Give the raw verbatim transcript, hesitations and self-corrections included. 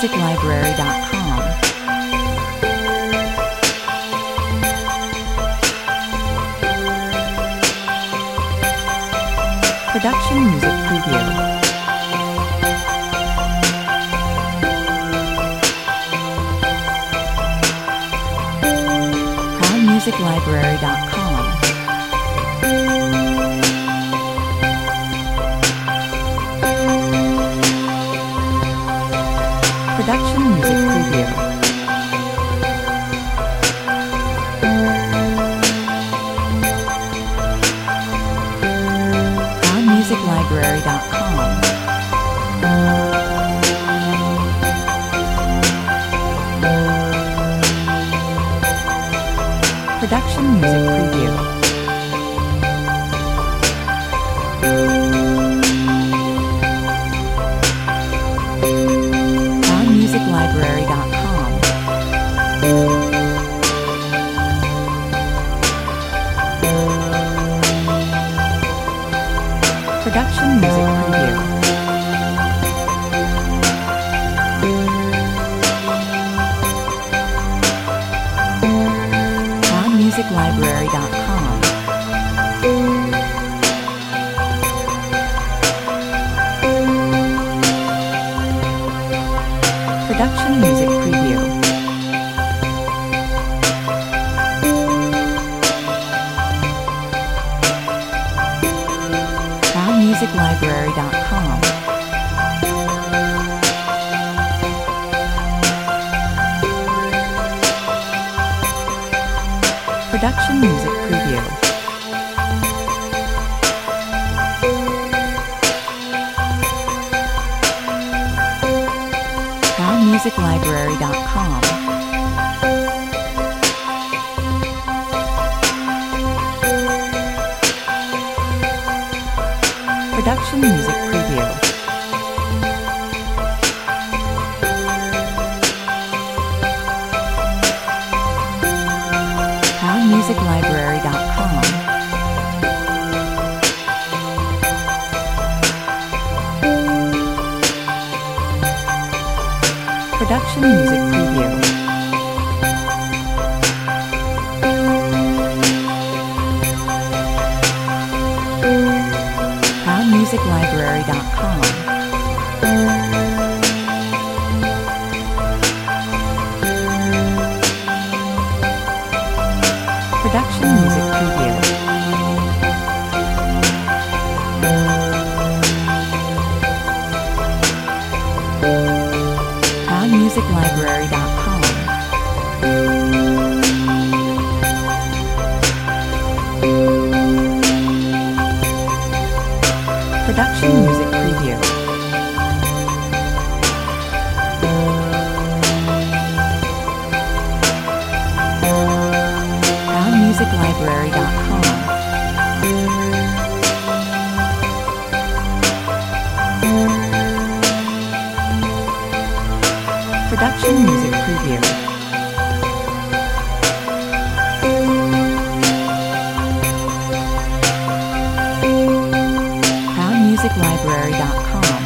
music library dot com. Production music preview. proud music library dot com. Production music preview. proud music library dot com. Production music preview. proud music library dot com. Production music preview. proud music library dot com. Production music preview. proud music library dot com. Production music preview. proud music library dot com. Production music preview. proud music library dot com. Production music preview. proud music library dot com. Production music preview. proud music library dot com. Production music preview. proud music library dot com. Production music preview. proud music library dot com.